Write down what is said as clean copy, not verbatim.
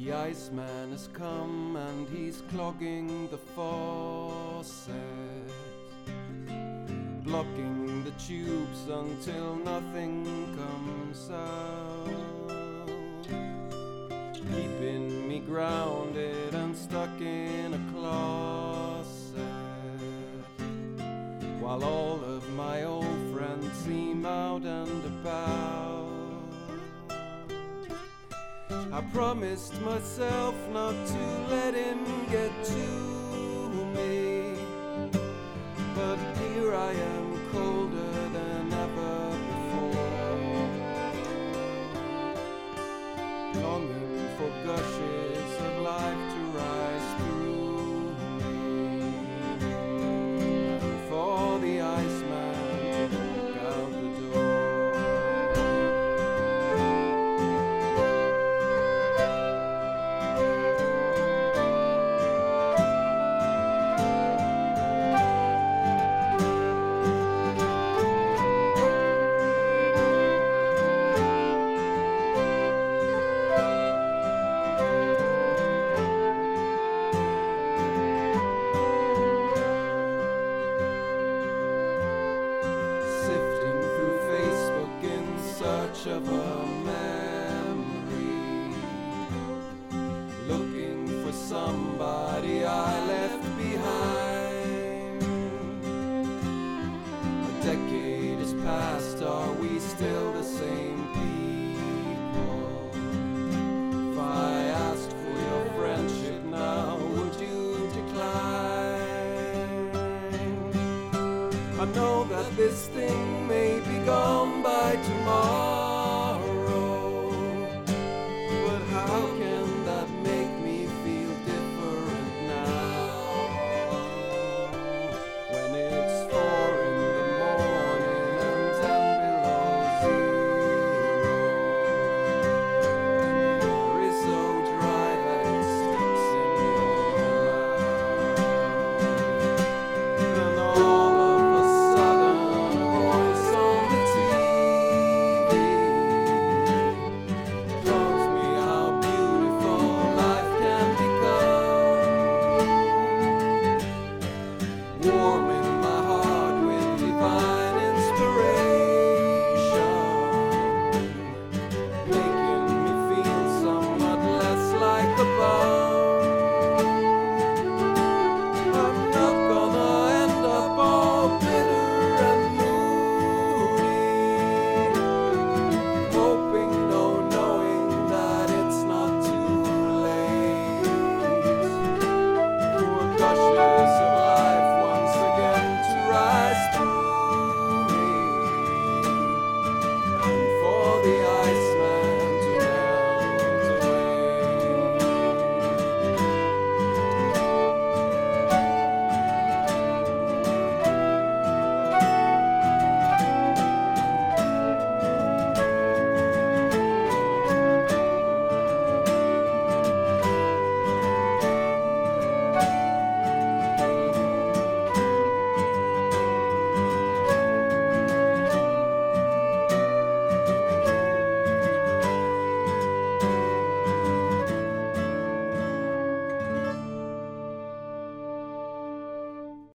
The Iceman has come and he's clogging the faucet, blocking the tubes until nothing comes out, keeping me grounded and stuck in a closet, while all of my old friends seem out and about. I promised myself not to let him get to me, but here I am colder than ever before, longing for gushes of life to rise through me, and for the Iceman to walk out the door. Of a memory, look